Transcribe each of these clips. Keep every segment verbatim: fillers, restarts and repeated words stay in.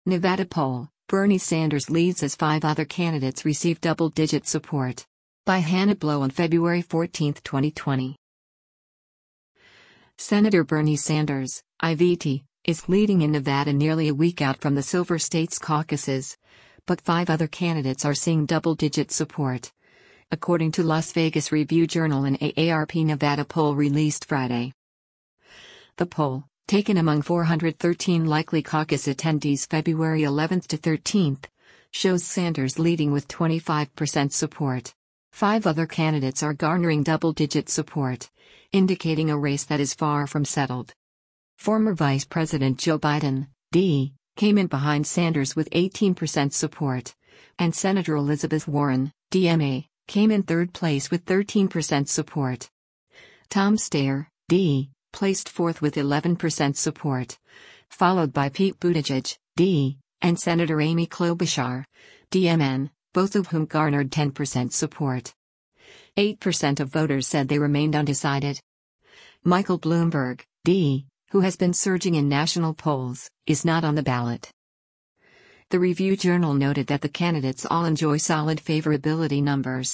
Nevada poll, Bernie Sanders leads as five other candidates receive double-digit support. By Hannah Blow on February fourteenth, twenty twenty. Senator Bernie Sanders, I V T, is leading in Nevada nearly a week out from the Silver States caucuses, but five other candidates are seeing double-digit support, according to Las Vegas Review-Journal and A A R P Nevada poll released Friday. The poll, taken among four hundred thirteen likely caucus attendees February eleventh to thirteenth, shows Sanders leading with twenty-five percent support. Five other candidates are garnering double-digit support, indicating a race that is far from settled. Former Vice President Joe Biden, D, came in behind Sanders with eighteen percent support, and Senator Elizabeth Warren, D M A, came in third place with thirteen percent support. Tom Steyer, D, placed fourth with eleven percent support, followed by Pete Buttigieg, D, and Senator Amy Klobuchar, D M N, both of whom garnered ten percent support. eight percent of voters said they remained undecided. Michael Bloomberg, D, who has been surging in national polls, is not on the ballot. The Review-Journal noted that the candidates all enjoy solid favorability numbers.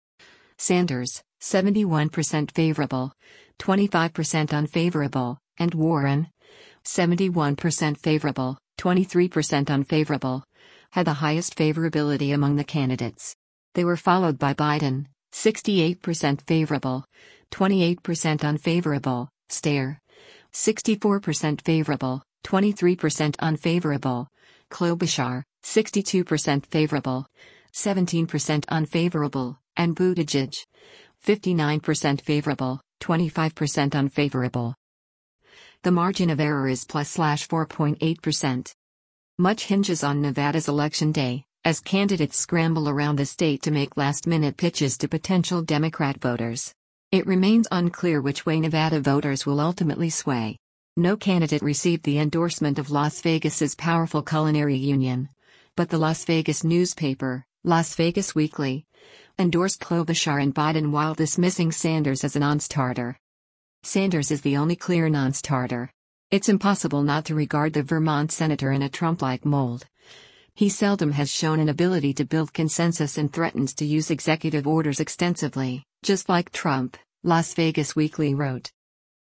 Sanders, seventy-one percent favorable, twenty-five percent unfavorable, and Warren, seventy-one percent favorable, twenty-three percent unfavorable, had the highest favorability among the candidates. They were followed by Biden, sixty-eight percent favorable, twenty-eight percent unfavorable, Steyer, sixty-four percent favorable, twenty-three percent unfavorable, Klobuchar, sixty-two percent favorable, seventeen percent unfavorable, and Buttigieg, fifty-nine percent favorable, twenty-five percent unfavorable. The margin of error is plus slash four point eight percent. Much hinges on Nevada's election day, as candidates scramble around the state to make last-minute pitches to potential Democrat voters. It remains unclear which way Nevada voters will ultimately sway. No candidate received the endorsement of Las Vegas's powerful culinary union, but the Las Vegas newspaper, Las Vegas Weekly, endorsed Klobuchar and Biden while dismissing Sanders as a non-starter. Sanders is the only clear non-starter. It's impossible not to regard the Vermont senator in a Trump-like mold. He seldom has shown an ability to build consensus and threatens to use executive orders extensively, just like Trump, Las Vegas Weekly wrote.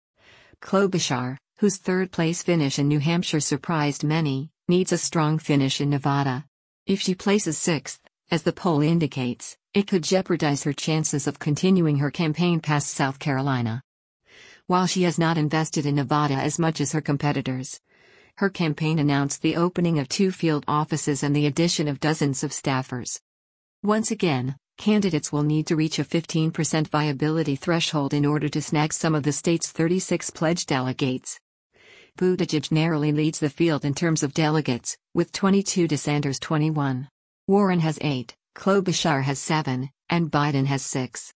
Klobuchar, whose third-place finish in New Hampshire surprised many, needs a strong finish in Nevada. If she places sixth, as the poll indicates, it could jeopardize her chances of continuing her campaign past South Carolina. While she has not invested in Nevada as much as her competitors, her campaign announced the opening of two field offices and the addition of dozens of staffers. Once again, candidates will need to reach a fifteen percent viability threshold in order to snag some of the state's thirty-six pledged delegates. Buttigieg narrowly leads the field in terms of delegates, with twenty-two to Sanders' twenty-one. Warren has eight, Klobuchar has seven, and Biden has six.